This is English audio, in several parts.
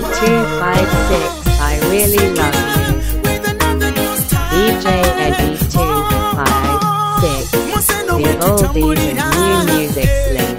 256, I really love you. DJ Eddie 256, the oldies and new music slayer.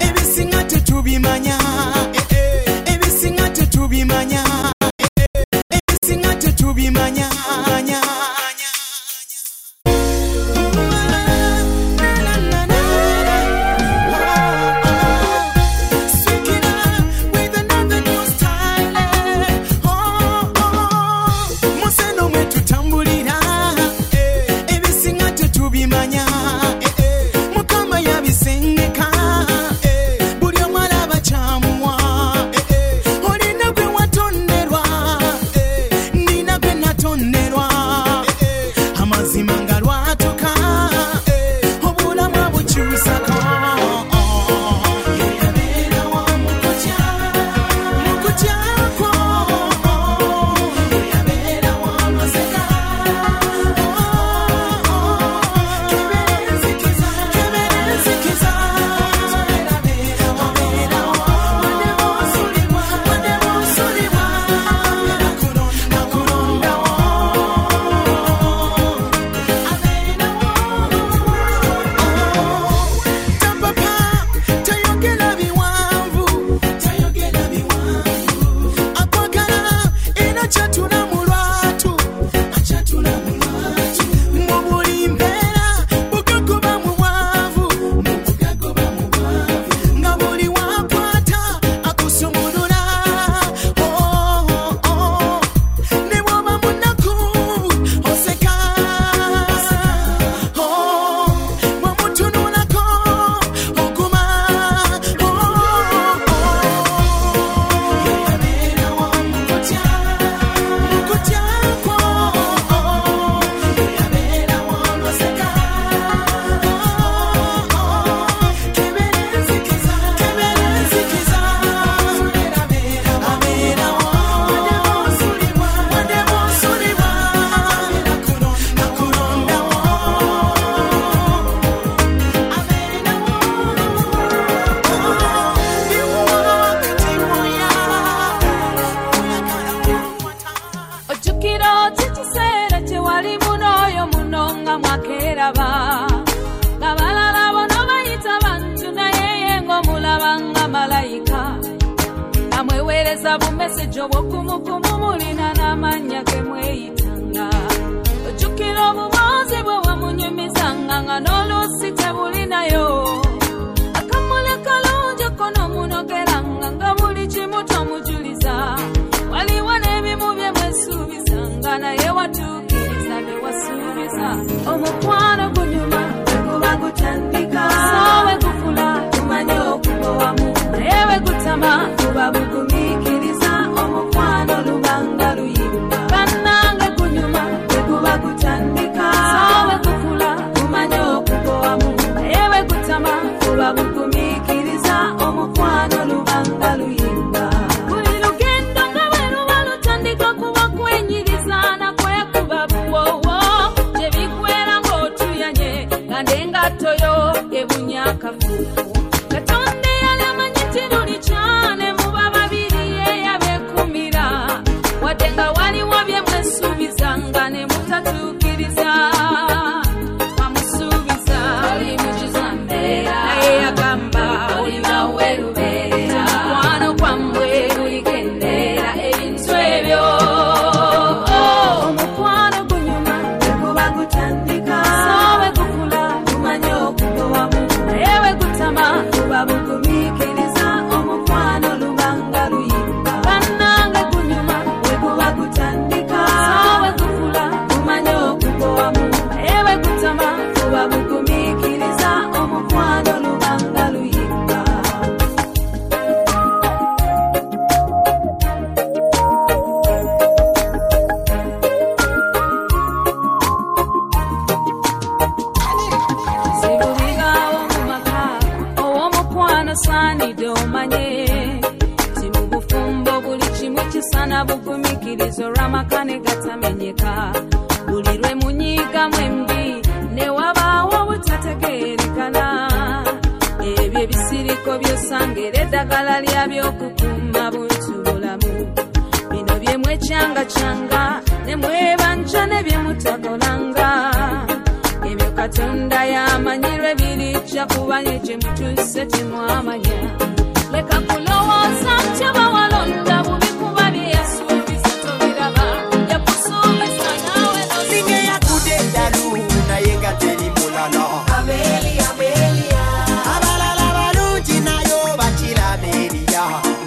Ebisiriko byosangere eddagala lyabyo okukuma buntu bulamu. Nemwe changa nemwe banja nebyemutakolanga ebyo Katonda yamanyirwe birijja kuba yeje mutuse timwamanya leka kulowooza mtyaba walonda bubikuba bye yasuubiza tobiraba yakusuubiza nawe singe yakudeddalu naye nga teri mulala Amelia abalala balungi nayo bakira Amelia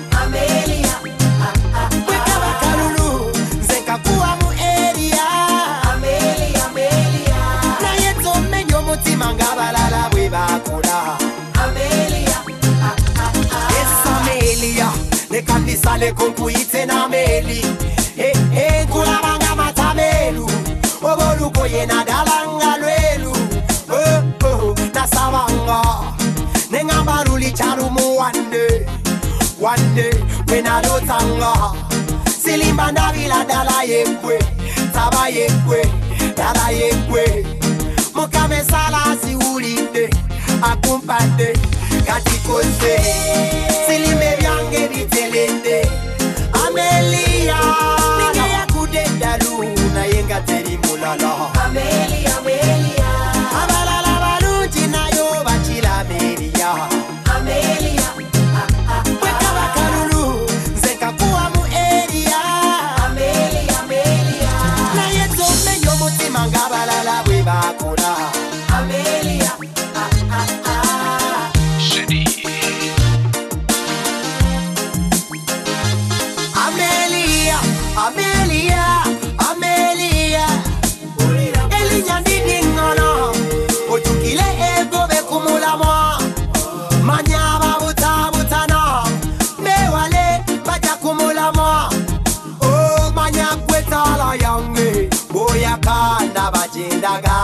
wekabakalulu nze nkakuwa mu area Amelia naye tomenya omutima ng'abalala bwe bakola Amelia leka ndisaleko nkuyite n'Ameli nkulabanga matamelu oba olugoye naddala nga lwelu nasabanga neŋŋamba luli kyalumu wanne bwe nalootanga silimba ndabira ddala yeggwe taba yeggwe ddala yeggwe Mukama ensala asiwulidde akumpadde kati koze silimba ebyange biteledde Amelia ninge yakudeddalu naye nga teri mulala Amelia abalala balungi nayo bakira Amelia wekabakalulu nze nkakuwa mu area Amelia naye tomenya omutima ng'abalala bwe bakola Amelia Elinya ndidingana ojukile egobe kumulamwa manyaba butabutana mewale baja kumulamwa manya gwetala yange boyakanda bajendaga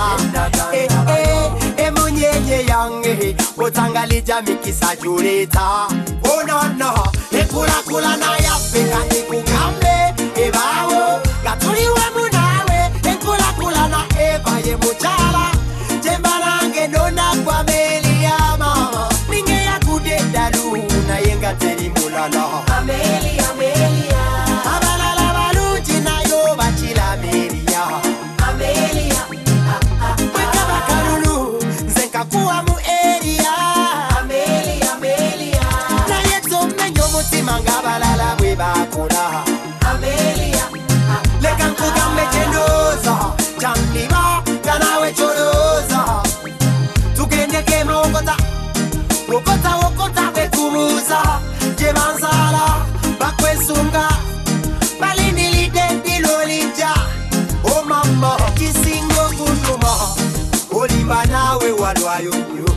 emunyenye yange otangalija mikisa juleta onana ekulakulana yaffe kati kugambe ebawo gatuliwe munawe ekulakulana eva ye muchala jembalange nona kwa Amelia mama ninge yakudeddalu naye nga teri mulala Amelia abalala balungi nayo bakira Amelia wekabakalulu nze nkakuwa mu area Amelia naye tomenya omutima ng'abalala bwe bakola Amelia leka nkugambe kyendooza kyandiba nga nawe kyolooza tugendeko emawokota wokota bwekubuuza gye banzaala bakwesunga balindiridde ndilolijja omama kisinga okunuma olimba naawe walwayo nnyo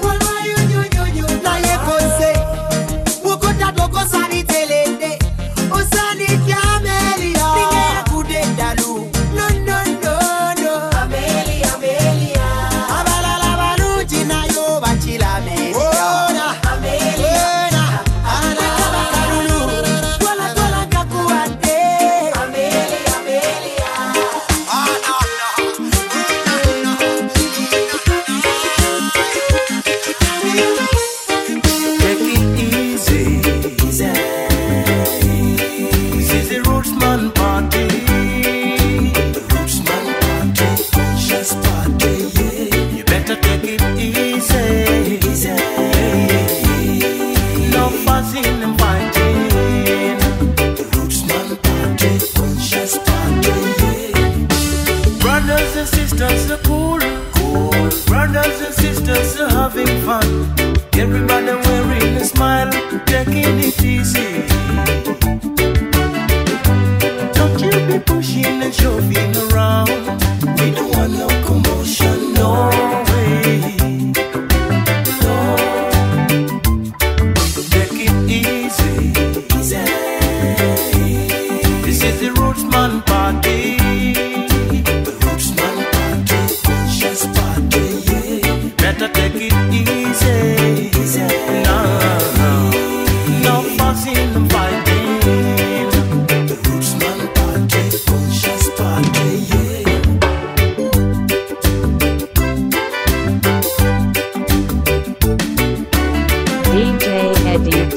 naye koze wokota tokosa biteledde osandikya Amelia ninge yakudeddalu no Amelia abalala balungi nayo bakira Amelia wekabakalulu twala nkakuwadde Amelia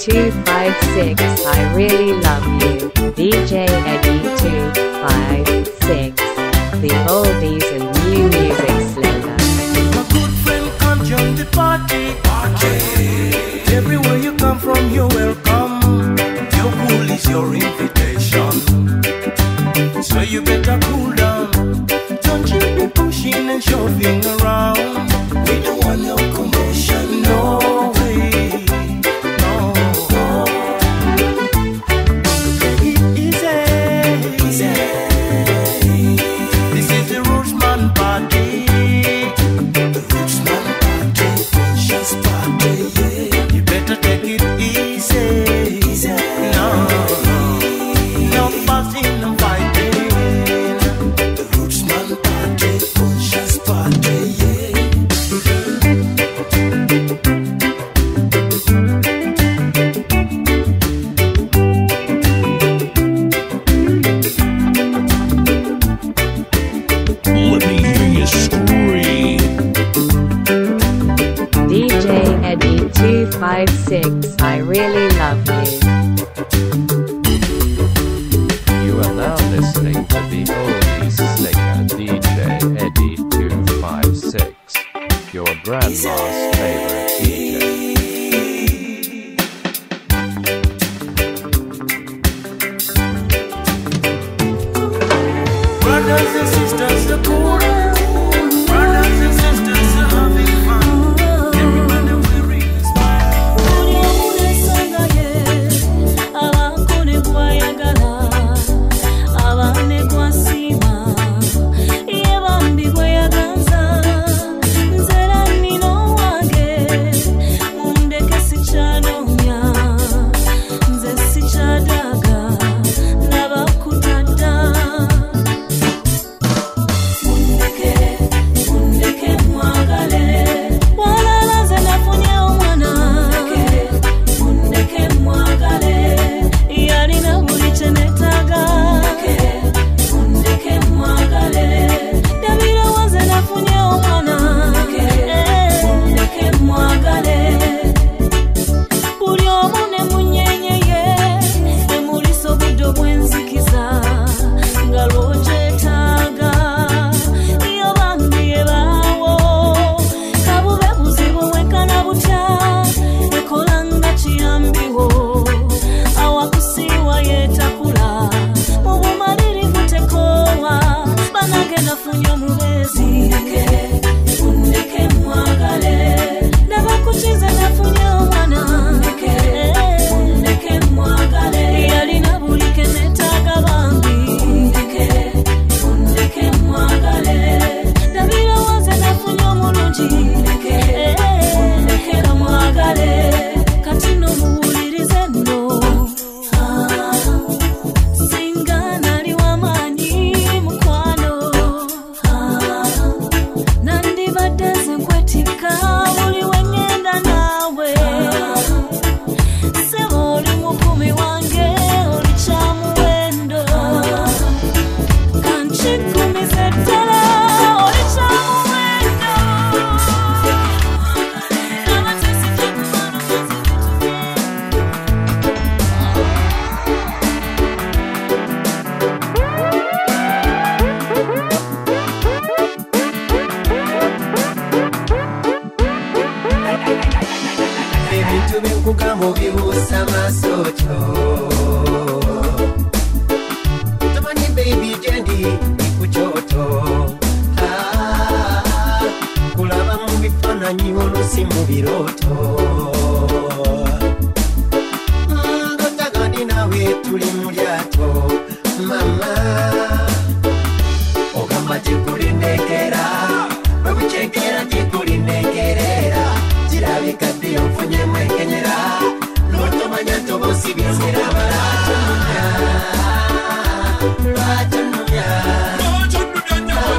256, I really love you. DJ Eddie 256, the oldies and new music slayer. My good friend, come join the party. Everywhere you come from, you're welcome. Your cool is your invitation, so you better cool down. Don't you be pushing and shoving around. We don't want no commotion, no way, no. Easy, easy. This is the Rootsman party. The Rootsman party, conscious party, yeah. You better take it easy, easy. No, no fussing, no fighting. The Rootsman party, conscious party, yeah. Let me hear you scream. DJ Eddie 256, I really love you. You are now listening to the oldies slinger DJ Eddie 256, your grandma's favorite DJ. Brothers and sisters, the cool. Brothers and sisters are having fun. Everybody wearing a smile.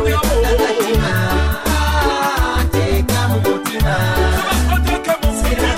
Take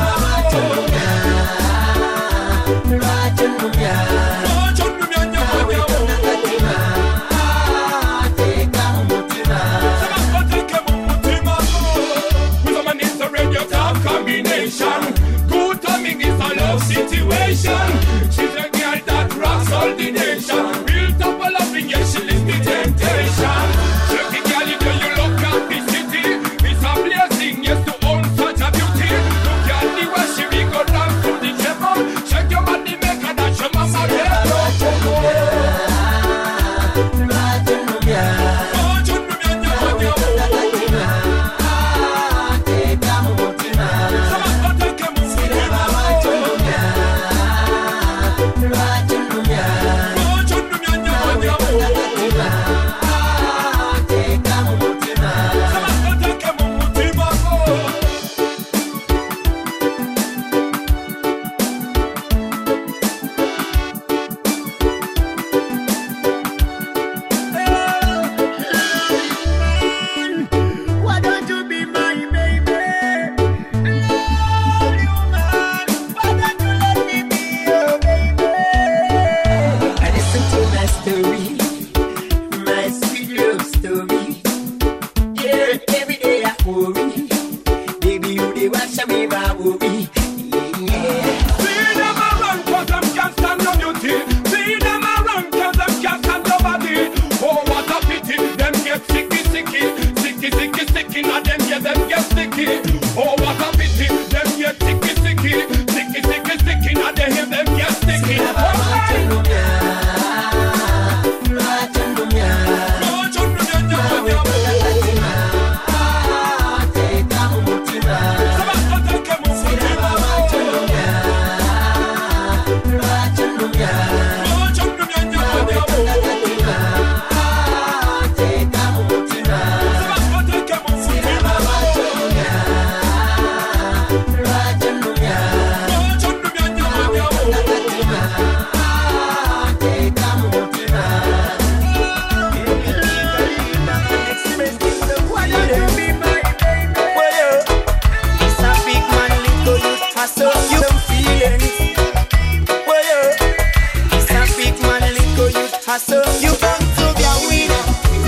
so you born to be a winner.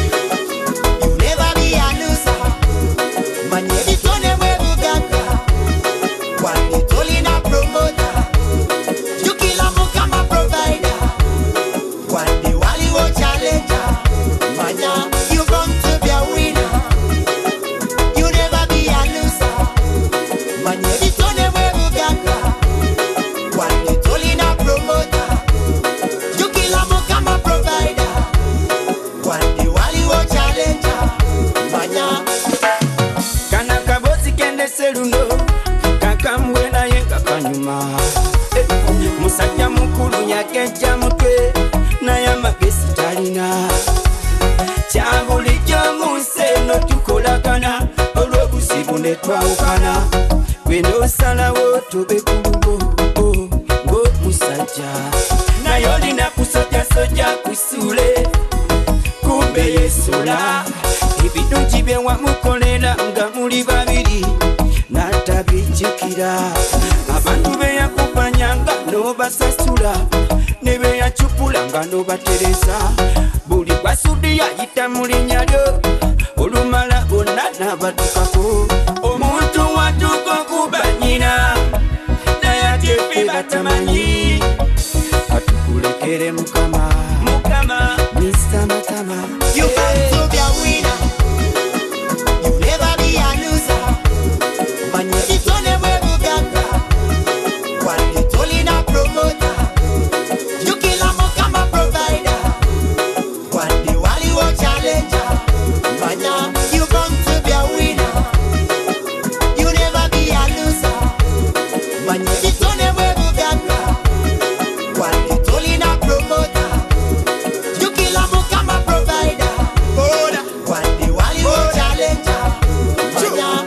You never be a loser. Man, you be tone webu gaga. One toli na promoter. You kill a mukama provider. One day wali wo challenger. Manya, you born to be a winner. You never be a loser. Man, you be tone webu gaga. One day toli na promoter. You kill a mukama provider. One day wali wo challenger. Manya. Kana kabozi kende selundo kakamwe na yenga kanyuma musajja mukulu yakejja mutwe naye amagesi talina kyabulijjo munsi eno tukolagana olw'obuzibu ne twawukana gwe n'osalawo tobe ku lugo ng'omusajja naye olina kusojjasojja kusule kumbe yesola ebirungi bye wamukolera nga muli babiri n'atabijjukira abantu be yakupanyanga n'obasasula ne be yacupula nga n'obatereza buli gwasudi yayita mu linnya lyo olumala bonna n'abatukako omuntu watuuka okuba nnyina naye ate ffe batamanyi katukulekere mukama Mr. Matama. You born to be a winner. You never be a loser. Man, you be tone webu gaga. One day toli na promoter. You kill a mukama provider. One day wali wo challenger. Manya, you born to be a winner. You never be a loser. Man, you be tone webu gaga. One day toli na promoter. You kill a mukama provider. One day wali wo challenger. Manya.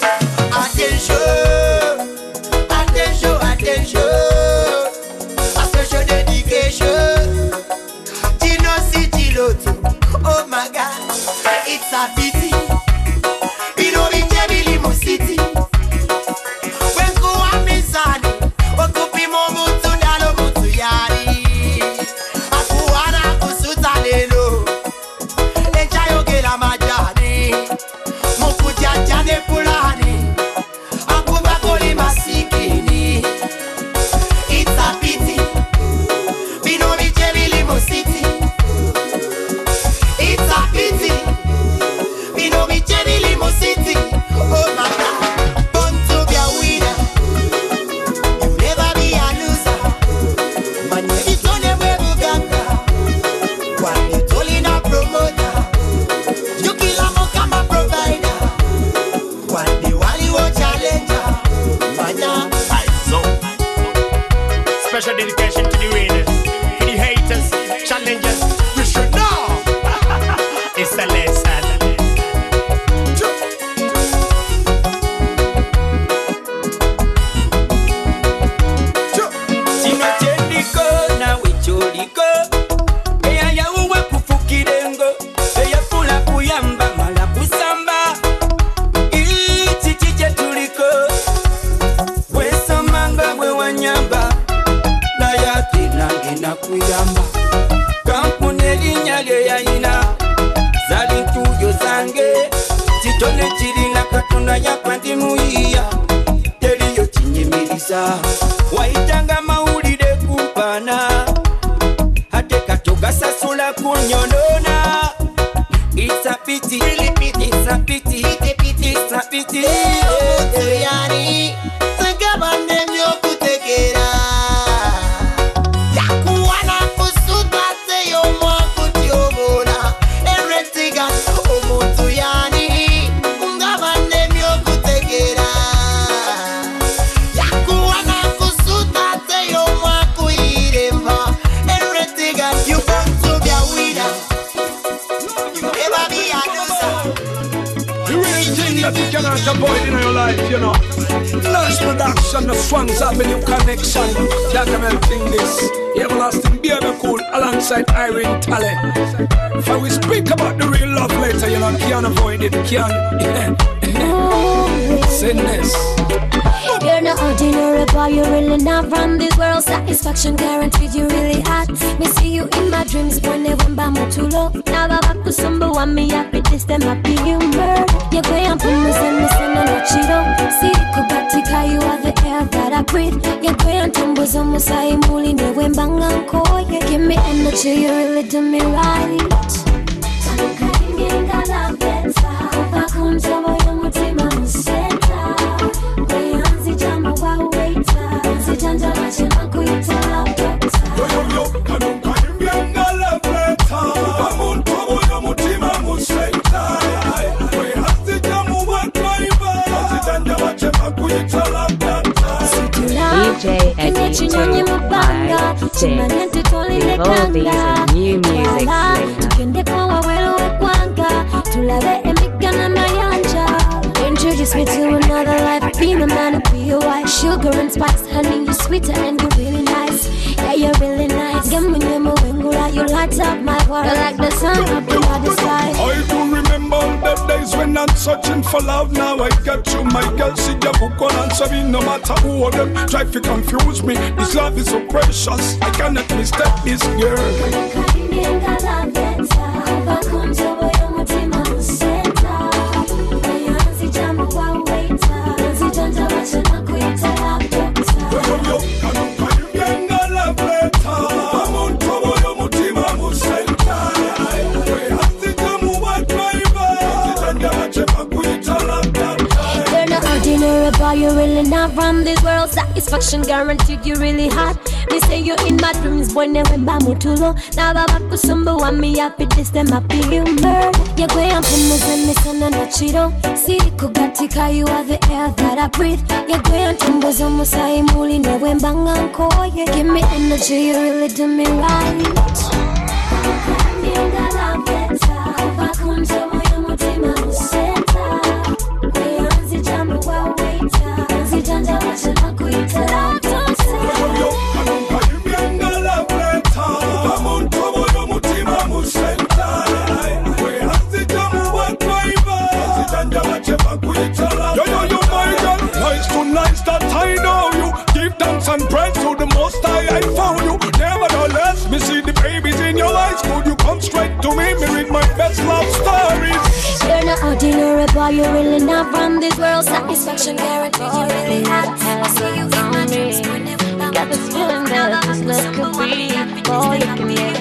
Attention, attention, attention. A special dedication. Tino City Lotto. Oh my God, it's a pity. Bino Bichebili Mo City. Wenku wa mizani. Okupi mo mutu dalo mutu yari. Akuwana kusuta lelo. Enjayo gela majani. Mukuja jane pulani. Akuba koli masikini. It's a pity. Bino Bichebili Mo City. It's a pity. Bino Bichebili Mo City. Oh my God. Born to be a winner. You never be a loser. Man, you be tone webu gaga. One day toli na promoter. You kill a mukama provider. One day wali wo challenger. Manya. So, special dedication to the winners, to the haters, challengers. You should know. It's a lesson. kino kyendiko nawe kyoliko eyayawuwa kufukirengo eyafula kuyamba mala kusamba kiki kye tuliko wesomanga bwe wanyamba naye ate nange nakuyamba kampuni erinnya lye yayina zali ntuuyo zange kitone kirina katonda yapa ndi muyiya teriyo kinyimiriza wayitanga mawulire kumpana ate katogasasula kunyonona It's a pity, it's a pity, it's a pity. Yani, segabane myokutekera. Yakuwana kusuta te yomo kutiobona. Eretiga omuntu yani, ngabane myokutekera. Yakuwana kusuta te yomo kuirema. Eretiga you born to be a winner. You never be a loser. The real thing that you cannot avoid in your life, you know. Lush production, the Swans Avenue connection. Gentlemen, thing this. Everlasting Baby Cool alongside Irene Talley. For we speak about the real love later, you know, can't avoid it, can't. Sickness. You're not ordinary boy, you're really not from this world. Satisfaction guaranteed, you really hot. Me see you in my dreams, whenever I'm too low. Now I'm to somebody want me happy, this time I be humor. You're going to me, send me, send me, what you don't see. Kubatika, you are the air that I breathe. You're going to me, some Musai Muli, no when bang and call. You give me energy, you really do me right. DJ Eddie 256, with oldies and new music slinger. Introduce me to another life, be my man, be your wife. Sugar and spice, honey, you're sweeter and you're really nice. Yeah, you're really nice. Give me your move, you light up my world. You're like the sun up in the sky. I do remember the days when I'm searching for love. Now I got you, my girl. See your book on answer me, no matter who of them try to confuse me. This love is so precious, I cannot mistake this girl. You're really not from this world. Satisfaction guaranteed, you really hot. They say you're in my dreams, boy, never bamutulo. Now I'm to somebody want me happy, this time I be humor. You're going to me, send me, send me, what you don't see. Kugatika, you are the air that I breathe. You're going to me, some Musai Muli, no when bang and call. You give me energy, you really do me right. And pray to the Most High, I found you. Nevertheless, me see the babies in your eyes. Could you come straight to me read my best love stories? You're not ordinary boy, you're really not from this world. Satisfaction guaranteed, you really hot. I see you in my dreams. Got this feeling that this love could be. Boy, you can get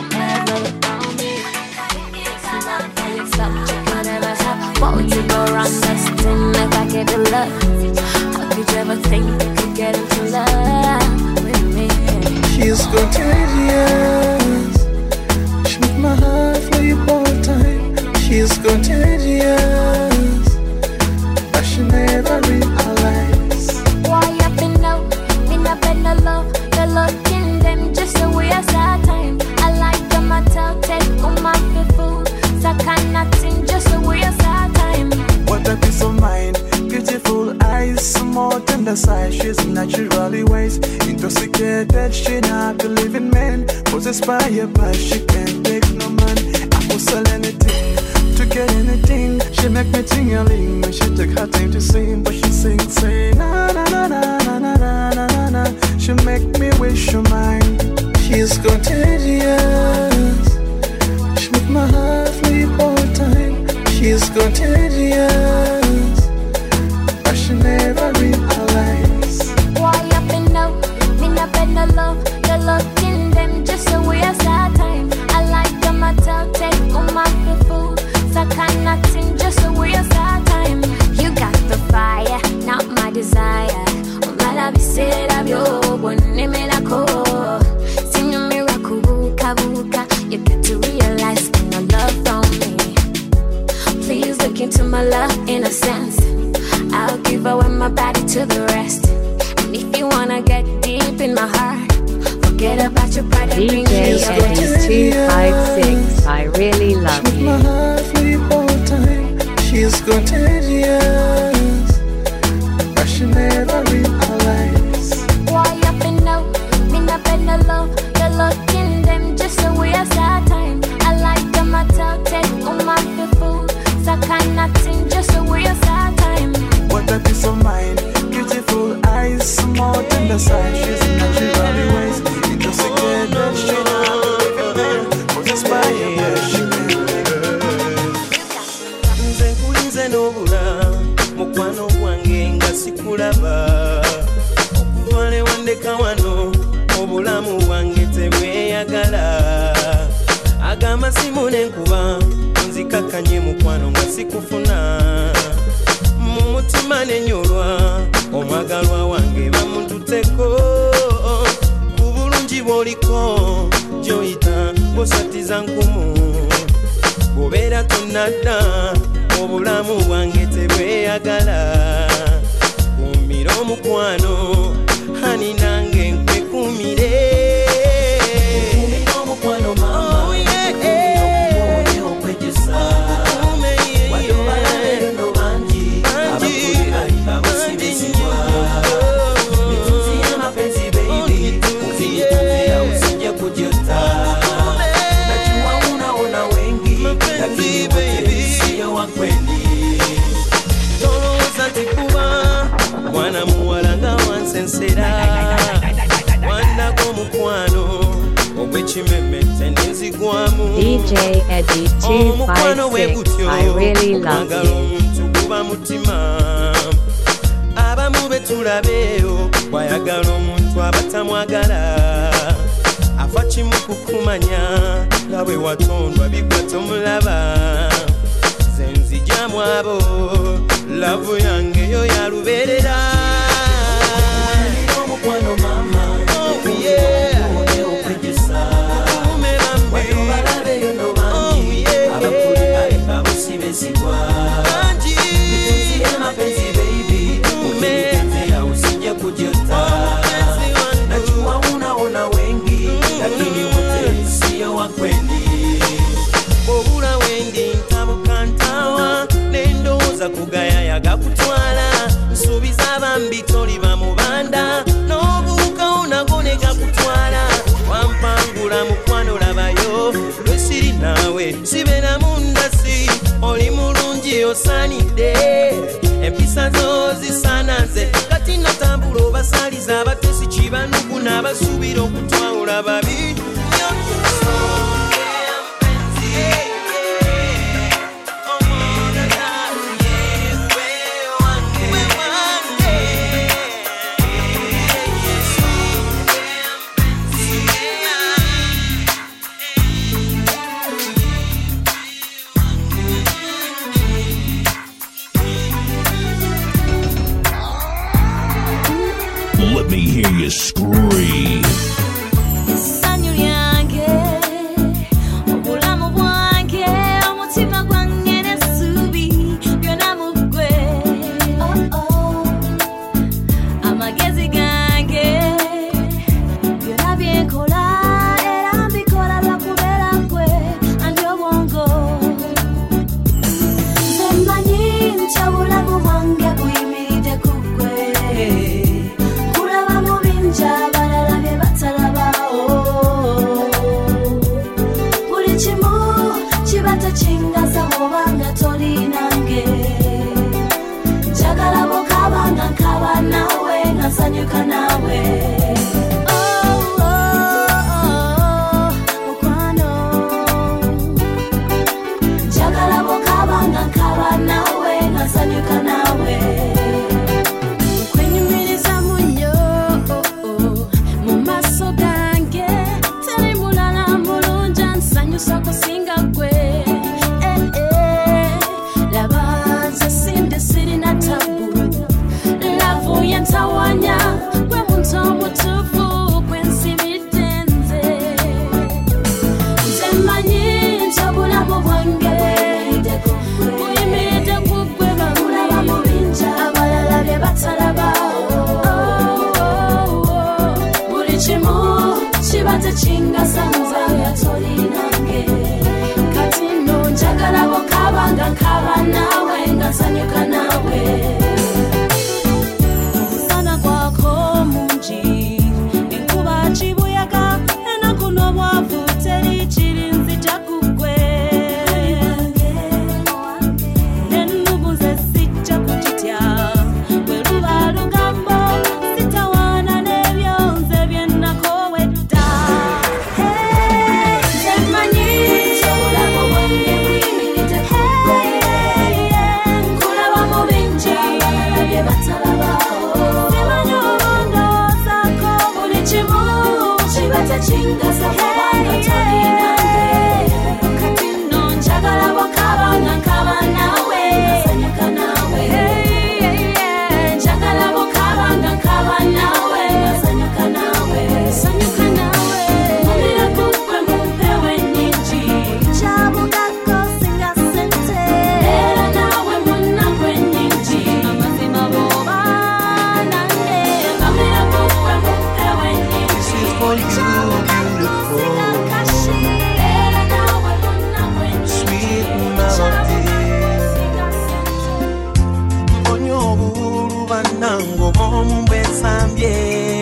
won't you go around nesting like I gave you love? How could you ever think you could get into love with me? She's contagious. She make my heart flip all the time. She's contagious. But she never realized. Why you been out? Been up in the love. The love in them just the way I saw time. I like them, I tell, take on my food. So I cannot sing just the way I saw time. What a peace of mind, beautiful eyes, some more tender size. She's naturally wise, intoxicated. She not believe in men, possessed by a past. She can't take no man. I will sell anything to get anything. She make me tingling when she take her time to sing. But she sings, say na na na na na na na na na. She make me wish her mind. She's contagious. She make my heart flip all the time. She's contagious, but she never realized. Why you been out? Been up in the love. The love in them just the way I saw time. I like them, I tell, take on my food. So I cannot sing just the way I saw time. You got the fire, not my desire. Umala bisera byo, bone me la ko. Sing your miracle, buka buka. You get to realize no love from me. Please look into my love innocence. I'll give away my body to the rest. And if you wanna get deep in my heart, forget about your pride and bring me DJ your Eddie 256, I really love She make my you. heart flip all the time. She's contagious, but she never realized. Why you been out? Been up in the love. The love in them just the way I saw time. I like them, I tell, take on my food. So I cannot sing just the way I saw time. What a piece of mind. amasimu n'enkuba nzikakanye mukwano nga sikufuna mu mutima nenyolwa omwagalwa wange bamututeko ku bulungi bw'oliko gyoyita bw'osatiza nkumu bw'obeera tonnadda obulamu bwange tebweyagala kumira omukwano hani nange nkwekumire omukwano mama DJ Eddie 256, I really love you. Abamu betulabeyo wayagala omuntu abatamwagala afa kimu kukumanya nga bwe watondwa bikwata omulaba ze nzijamu abo lavu yange yo yaluberera omukwano mama obula wendi ntabukantawa nendoza kugaya yagakutwala nsuubiza bambi toliba mubanda n'obuuka onagone gakutwala wampangula mukwano labayo lwesiri naawe sibeera mundasi oli mulungi osaanidde empisa zo zisanaze kati natambula obasaliza abatesi kibanuku n'abasuubira okutwawula babi Let me hear you scream. nawe nasanyuka nawe njagala bukabanga nkaba nawe nasanyuka nawe nasanyuka nawe mubira kukwe mumpewe nyingi cyabugako singa sente era nawe munagwe nyingi amazima boba nange mubira kukwe mumpewe nyingi This is for you, beautiful, sweet melody. Mbonye obululu bannango bombwesambye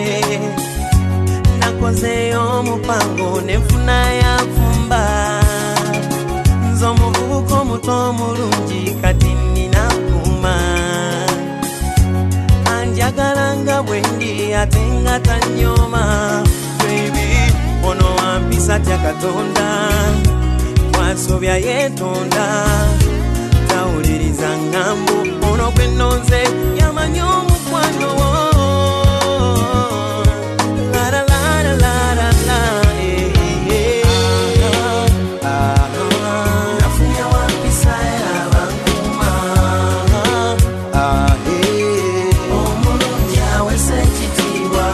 nakozeyo omupango nenfuna yafumba nze omuvubuka omuto omulungi kati nnina kuma anjagala nga bwe ndi ate nga tanyoma baby ono wampisa tya katonda twasobya yetonda tawuliriza ngambo ono gwe nonze yamanyi omukwano wo la la la la la la la nafunye wampisa yabankuma omulungi awese ekitiibwa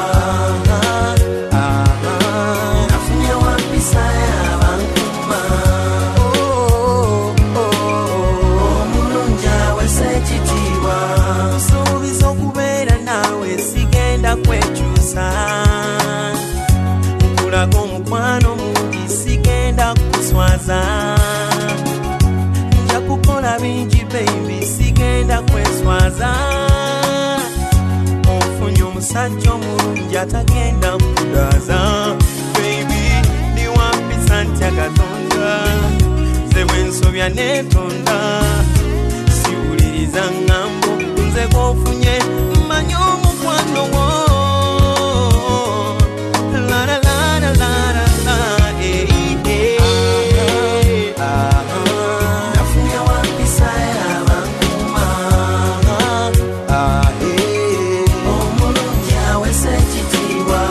nafunye wampisa yabankuma omulungi awese ekitiibwa nsuubiza okubeera naawe sigenda kwekyusa nkulaga omukwano mungi sigenda kuswaza nja kukola bingi baby sigenda kweswaza ofunye omusajja omulungi atagenda kudaaza baby ndiwampisa ntya katonda nze bwe nsobya netonda siwuliriza ngambo nze gwofunye mmanyi omukwano wo la la la la la la la nafunye wampisa yabankuma omulungi awese ekitiibwa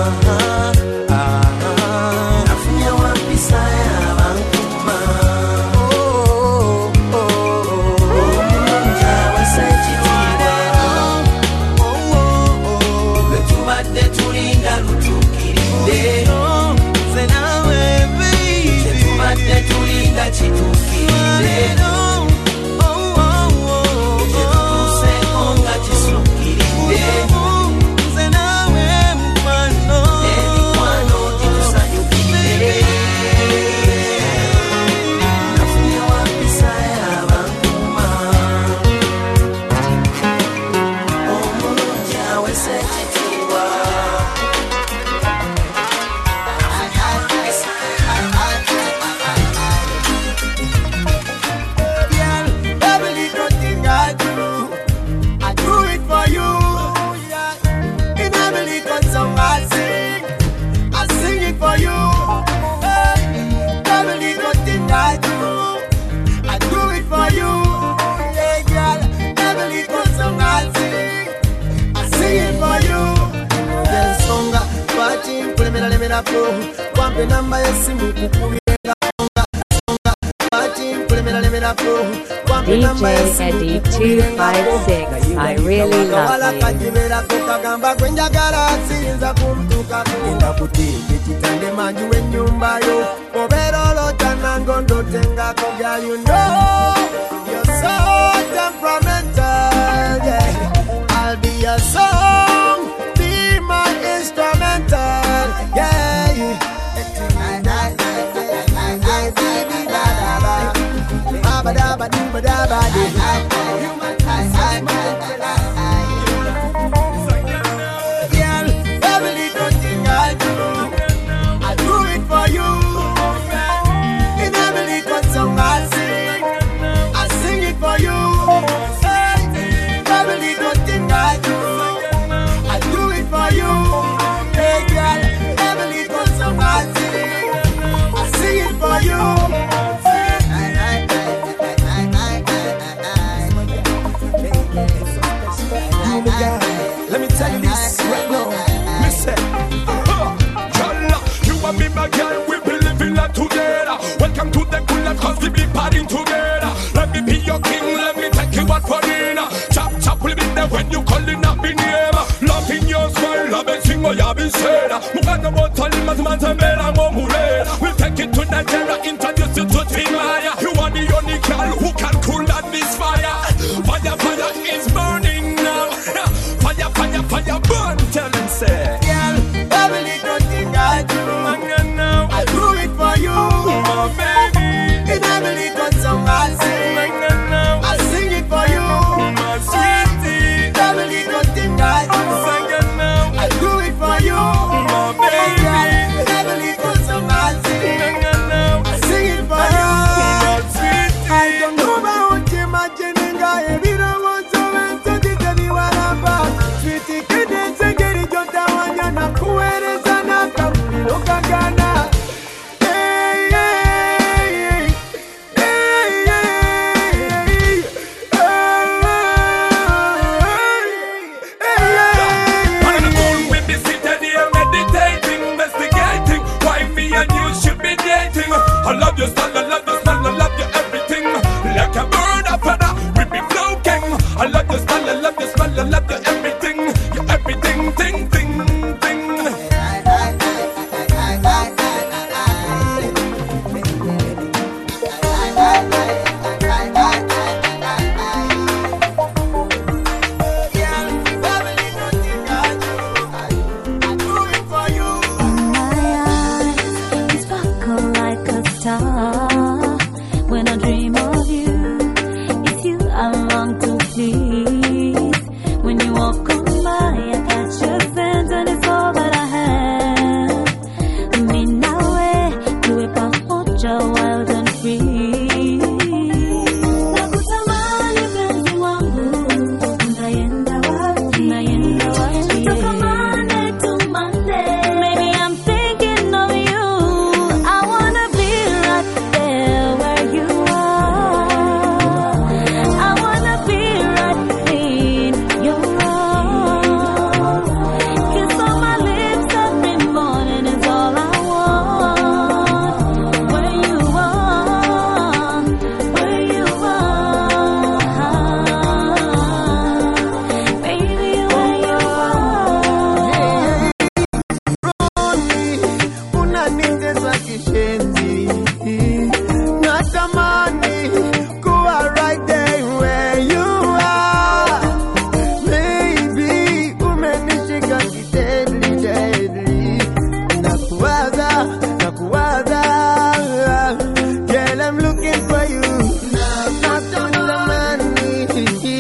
nafunye wampisa yabankuma omulungi awese ekitiibwa lwe tubadde tulinda lutuukiridde nze nawe kye tubadde tulinda kituukiridde kye tutuuseeko nga kisukkiridde nze nawe mukwano emikwano gitusanyukidde nafunye wampisa yabankuma omulungi awese ekitiibwa Every little thing I do it for you. In every little song I sing it for you. Hey, every little thing I do it for you. Yeah, girl, every little song I sing it for you. Then songa, watching, pulemera lemera po, wampe namba yesimu kukubienga songa, watching, pulemera lemera po. DJ Eddie 256, I really love you. Kagamba kwenjagala siyinza kumtuka kugenda kutinga ekitande manju w'ennyumba yo obeera olota nango ndotengako girl you know you're so temperamental yeah. I'll be your song be my instrumental yeah. Girl, every little thing I do it for you. In every little song I sing it for you. Hey, every little thing I do it for you. Hey, girl, every little song I sing it for you. Let me tell you this right now. Listen, you and me, my girl, we be living life together. Welcome to the cool life, cause we be partying together. Let me be your trader. Mukata botali mazimazembera ngomulera. We'll take it to Nigeria, introduce you to Timaya. You are the only girl who can cool down this fire. Fire, fire is burning now. Fire, fire, fire, burn. Tell them say, girl, every little thing I do, I do it for you, my baby. In every little song I sing, I sing it for you, my sweetie. Every little thing I do, I do it for you, my baby. In every little song I sing it for you, my sweetie. I don't know about imagining I don't want to enter the Taniwala. Sweetie, couldn't say get it, Jota Wanyana, Kuerezana, Kamuloka Ghana. I love your style, I love your smell, I love your everything. Like a bird of feather, we be floating. I love your style, I love your smell, I love your everything. Your everything, ting, ting, ting. When I dream of you, it's you I long to please. When you walk on by, I catch your scent and it's all that I have. Me nawe, tuwe pamoja, wild and free. Nakutamani penzi wangu, unaenda wapi? Tukamane tumande, maybe I'm thinking of you. I wanna be right there where you are. I wanna be right in your arms. Kiss on my lips every morning is all I want. Where you are, where you are, baby, where you are. Unanitesa kishenzi, natamani kuwa right there where you are. Baby, umenishika kidedli, deadly. Nakuwaza. Girl, I'm looking for you. Natamani,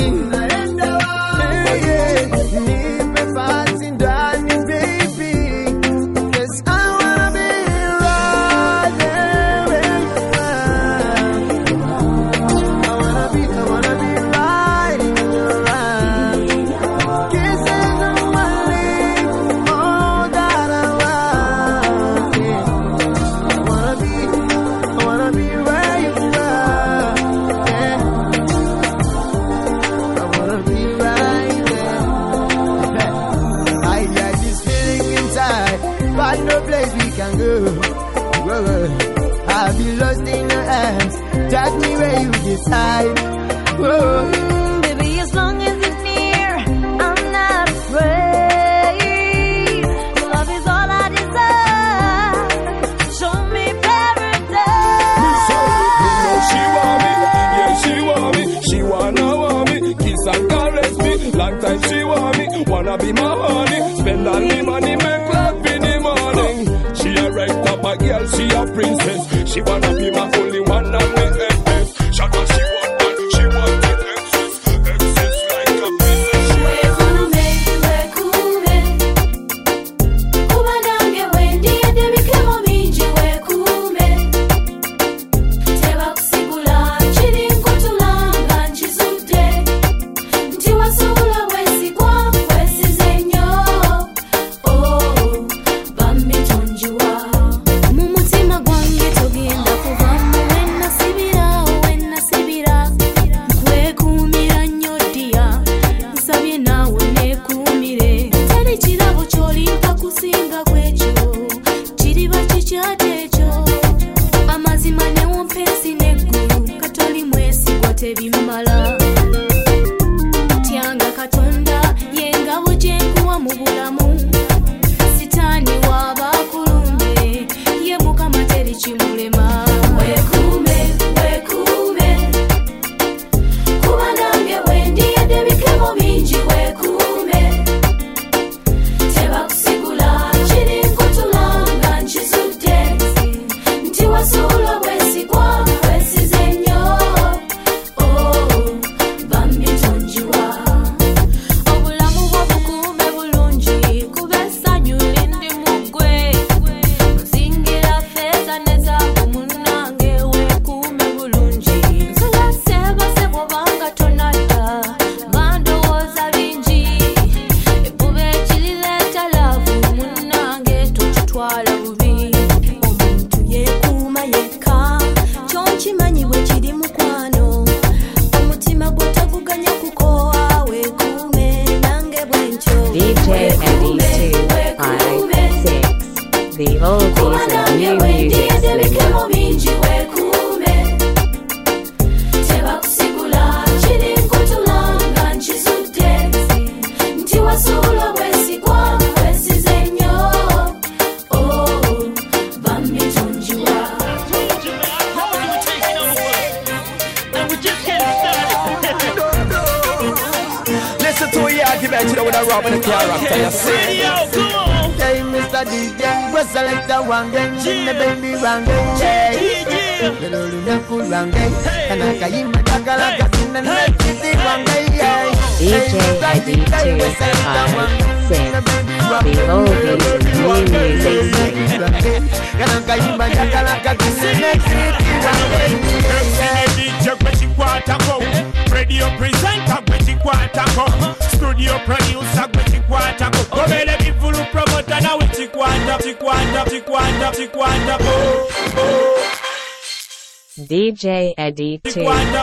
nipe pasi ndani, baby. 'Cause I wanna be right there where you are. I wanna be right in your arms. Kisses on my lips, all that I want. Yeah. I wanna be where you are. Yeah. I wanna be right there. I got this feeling inside, but no place we can go. I'll be lost in your hands. Take me where you decide. Whoa. Baby, as long as it's near, I'm not afraid. Love is all I desire. Show me paradise. She want me, yeah, she want me. She want me, kiss and caress me. Long time she want me, wanna be my honey. Spend all the money, make love in the morning. She a right up a girl, she a princess. She wanna be my only one and me empress. Shaka she want that, she want it excess. Excess like a princess. Mumutima gwange togenda kuvamu wena sibira kola bubi omuntu yekuuma yekka kyonkimanyi bwe kiri mukwano omutima gwe teguganya kukoowa weekuume nange bwentyo DJ Eddie 256 The oldies and new music slinger bingi weekuume tebakusigula kiri nkutula nga nkizudde nti wasuula bwesigwa wesize nnyo bambi tunjiwa Listen to your argument, you know, when I rob in the character, you see. Hey, Mr. DJ, go select the one game, sing the baby one game, yeah. Little cool one game, and I can even talk like a sin and let it be one game, yeah. DJ Eddie 256 The oldies and new music slinger And I can even talk like a sin and let it be one game, yeah. DJ Gwetty Kwatako, radio presenter Gwetty Kwatako, studio producer Gwetty Kwatako, Gomele Bifulu promoter na Gwetty Kwatako, DJ Eddie 256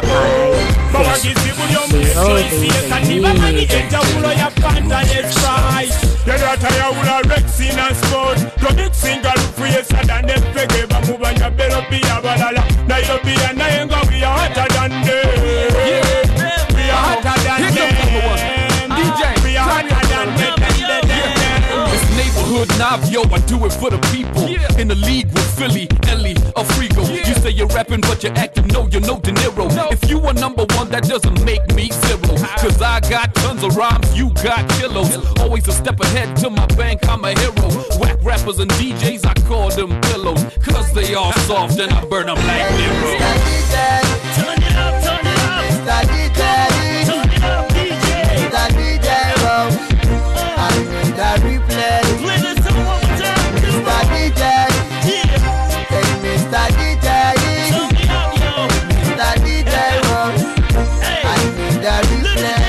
The oldies and new music slinger Yarataya ula Rexin and Sport Product single free than the pege Bamubanya Beropi Abalala Nairobi and Nayenga we are hotter than them We are hotter than them We are hotter than them It's neighborhood Navio, I do it for the people In the league with Philly, Ellie, Afrigo You say you're rapping but you're acting, no, you're no De Niro If you are number one, that doesn't make me zero Cause I got tons of rhymes, you got kilos Always a step ahead to my bank, I'm a hero Whack rappers and DJs, I call them pillows Cause they all soft and I burn them like Nero Turn it up, turn it up Mr. DJ Turn it up, DJ Mr. DJ, I need a replay Play this song one more time Mr. DJ Hey, Mr. DJ Turn it up, yo Mr. DJ, I need a replay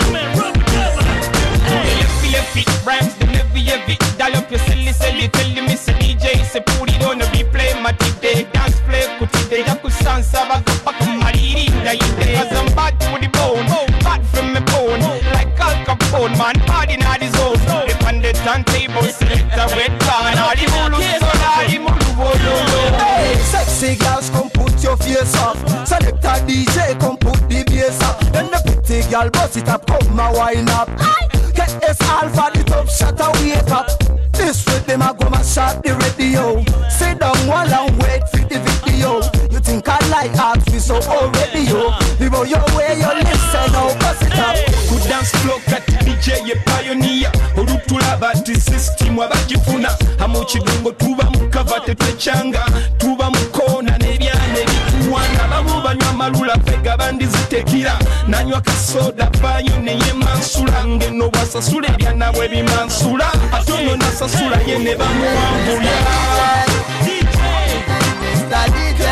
Rhymes the heavy, dial up your silly, tell me say DJ, say put it on the replay, matide, dance play, kutide, yakusansa, baka mariri, daide, cause I'm bad to the bone, bad from my bone, like Al Capone, man, hard in all the zone, if on the turntable, select a wet plan, all the mulu, all the mulu, hey, sexy girls, come put your face up, select a DJ, come put the bass up, then the pretty girl, bust it up, come my wine up, get this alpha, the top shot a wake up. This with them I go my shot the radio. Sit down while I wait for the video. You think I like art we so already yo. Before your way you listen now bust it up. Good dance flow kat DJ ye pioneer. Orutula bati system wabakifuna. Amuchidongo tuba mukava tetechanga. Tuba mukona nebyane bituwana. Bamuba nywa malula pega bandi zitekira. Nanywa kasoda bayo neye mansula. Ngeno basasule byana bwe bimansula. Atono nasasula yene bamuwambula. DJ Mr. DJ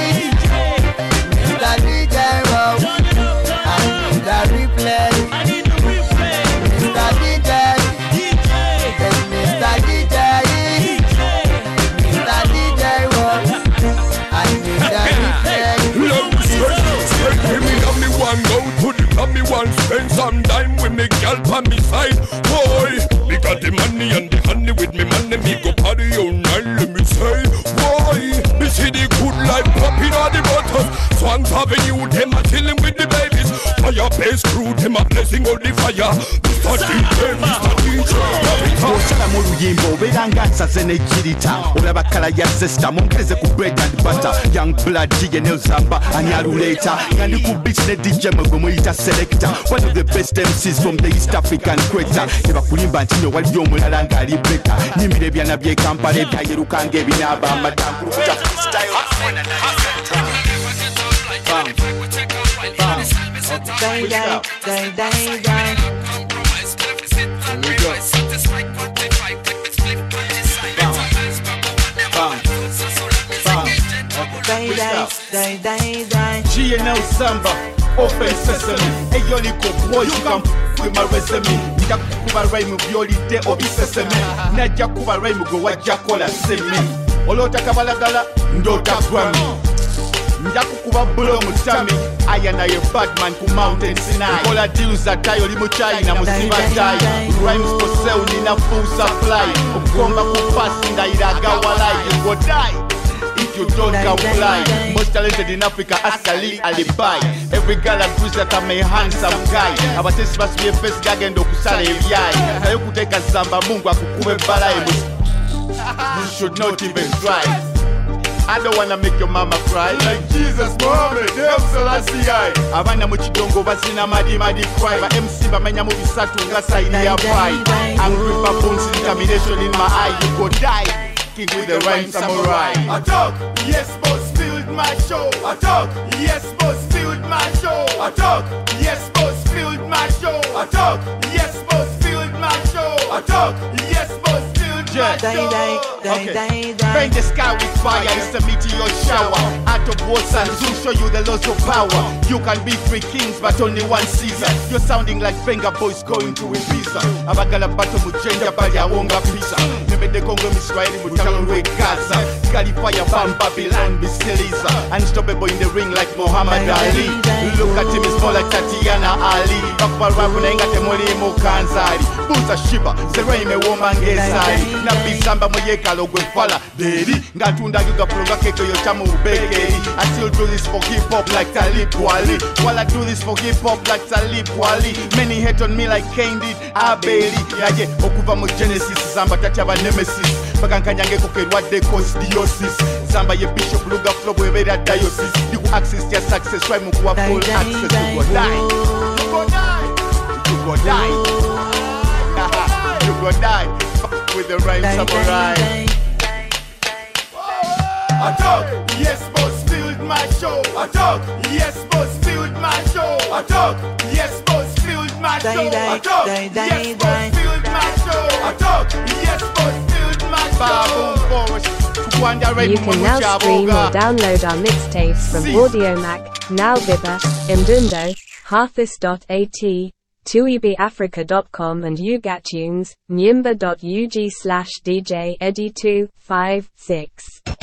Mr. DJ I need a replay Mr. DJ Mr. DJ Mr. DJ I need a replay Give me one go to the me one spend some time with me girl on me side. Boy, me got the money and the honey with me money. Me go party all night, let me say. Boy, me see the good life popping on the buttons. Swans Avenue, them a chilling with the babies. Fireplace crew, them a blessing all the fire. Mr. DJ, Mr. DJ. Osala mu luyimba obeera nga nsaze n'ekirita olaba kala ya zesta mongereze ku bread and butter young blood ye neozamba ani aluleeta nga ndi ku beach ne DJ mwe muyita selector one of the best MCs from the East African Equator tebakulimba nti nno waliyo omulala ng'ali beka nyimbira ebyana by'e Kampala ebyayeruka ng'ebinaaba amadankulu kuta freestyle GNL Samba, open sesame. Hey, yo, Nico, boy, you come with my resume. najja kukuba rhyme byolidde obiseseme najja kuba rhyme gwe wajja kola seme olota kabalagala ndota Grammy nja kukuba bulo mutami aya naye Batman ku Mountain Sinai kola deals za tayo li mu China musiba tayo rhymes for sale nina full supply okukomba ku pass ndayiraga walai you go die if you don't go fly. Most talented in Africa, ask Ali Alibi. Every girl agrees that I'm a handsome guy. Abatesi must be a first gagendo kusala ebyai. Nayo kuteka zamba mungu akukume balai. You should not even try. I don't wanna make your mama cry. Like Jesus, Muhammad, Haile Selassie. Abana mu kidongo basina madi cry. Ba MC bamenya mu bisatu nga sign ya pai. Angry baboons, determination in my eye. You go die. With the rhyme samurai. I talk, yes, boss, filled my show. I talk, yes, boss, filled my show. I talk, yes, boss, filled my show. I talk, yes, boss, filled my show. I talk, yes, boss, filled my show. Okay. Paint the sky with fire, it's a meteor shower. Out of walls and zoom show you the loss of power. You can be 3 kings, but only 1 Caesar. You're sounding like Venga boys going to Ibiza. Abagala bato mujenja bali awonga pizza. Nebede kongo miswaili mutalo rwe Gaza. Galifire bam Babylon Bisiliza. Unstoppable in the ring like Muhammad Ali. Look at him, he's more like Tatiana Ali. Bakwa rapu na inga temoli mukanzali. Buza shiba, zereme womangezali. Nabi samba moyeka logwe fala. Dedi, ngatunda yuga flonga keko yochamu ubekeri. I still do this for hip hop like Talib Kweli. While I do this for hip hop like Talib Kweli. Many hate on me like Kane did, Abeli. Yaje, okuva mu Genesis, zamba tati aba nemesis. Bakankanyange kukerwa de diosis. Zamba ye bishop luga flow webera diocese. You access your success, why mukuwa full access. You go die. You go die. You go die. You go die. With the rhyme samurai. I talk, yes, boss, filled my show. I talk, yes, boss, filled my show. I talk, yes, boss, filled my show. I talk, yes, boss, filled my show. I talk, yes, boss, filled my show. You can now stream or download our mixtapes from AudioMac, Nalbibba, Mdundo, Harthis.at, tuibiafrica.com and UGAtunes, nyimba.ug/DJ Eddie256.